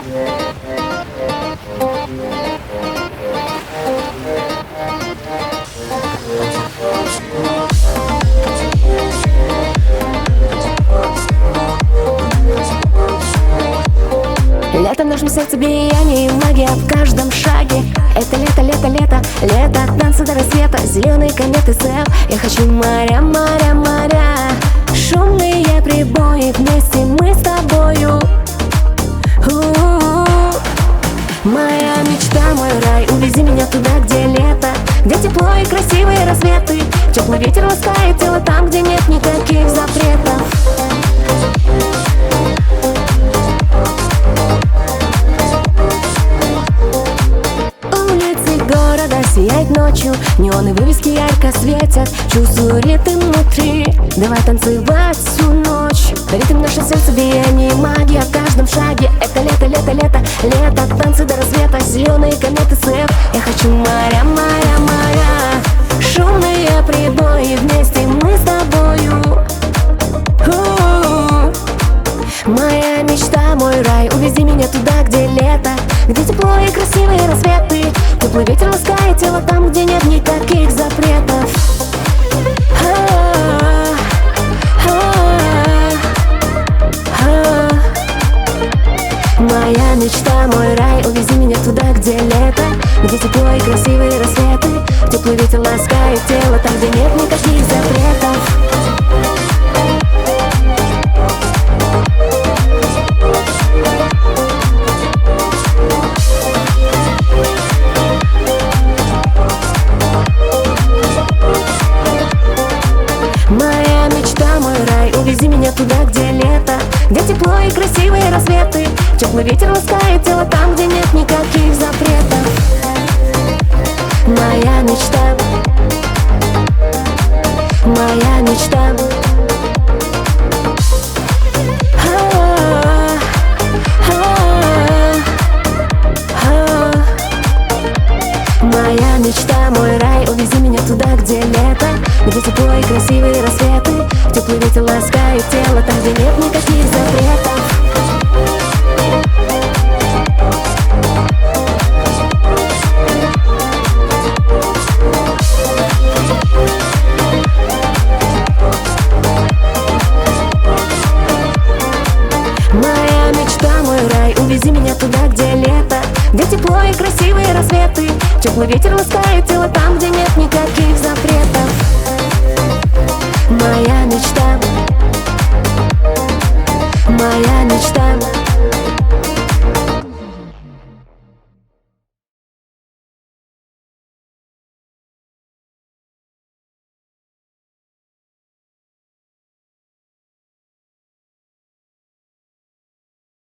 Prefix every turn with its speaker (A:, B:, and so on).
A: Лето в нашем сердце бияние, магия в каждом шаге. Это лето, лето, лето, лето, танцы до рассвета, зеленые кометы сел. Я хочу моря, моря, моря, шумные прибои, вместе мы с тобою. Моя мечта, мой рай, увези меня туда, где лето, где тепло и красивые рассветы. Теплый ветер ласкает тело там, где нет никаких запретов. Сияет ночью, неоны вывески ярко светят. Чувствую ритм внутри, давай танцевать всю ночь. Ритм наше сердце, бияние, магия в каждом шаге. Это лето, лето, лето, лето, танцы до рассвета, зеленые кометы сэп. Я хочу моря, моря, моря, шумные прибои, вместе мы с тобою. Моя мечта, мой рай, увези меня туда, где лето, где тепло и красивые рассветы. Теплый ветер ласкает тело там, где нет никаких запретов. Моя мечта, мой рай, увези меня туда, где лето, где тепло и красивые рассветы. Теплый ветер ласкает тело там, где нет никаких запретов. Моя мечта, мой рай, увези меня туда, где лето, где тепло и красивые рассветы. Теплый ветер ласкает тело там, где нет никаких запретов. Моя мечта, моя мечта. Моя мечта, мой рай, увези меня туда, где лето, где тепло и красивые рассветы. Теплый ветер ласкает тело там, где нет никаких запретов. Моя мечта, мой рай, увези меня туда, где лето, где тепло и красивые рассветы. Теплый ветер ласкает тело там, где нет никаких запретов. Моя мечта, моя мечта.